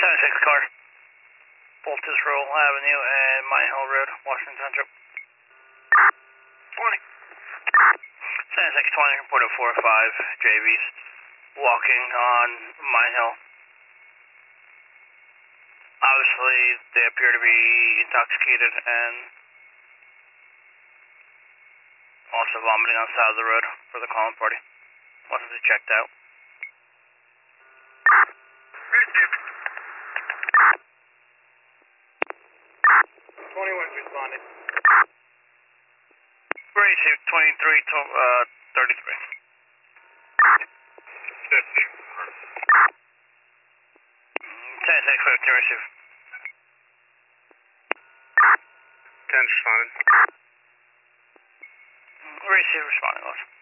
76 car, Boltus Roll Avenue and Mine Hill Road, Washington Township. 20. 7620, reported 4-5 JVs walking on Mine Hill. Obviously, they appear to be intoxicated and also vomiting on the side of the road for the calling party. Once they checked out. 21's responding. Receive 2333. 10-6-50, receive. 10's responding. Receive, responding, also.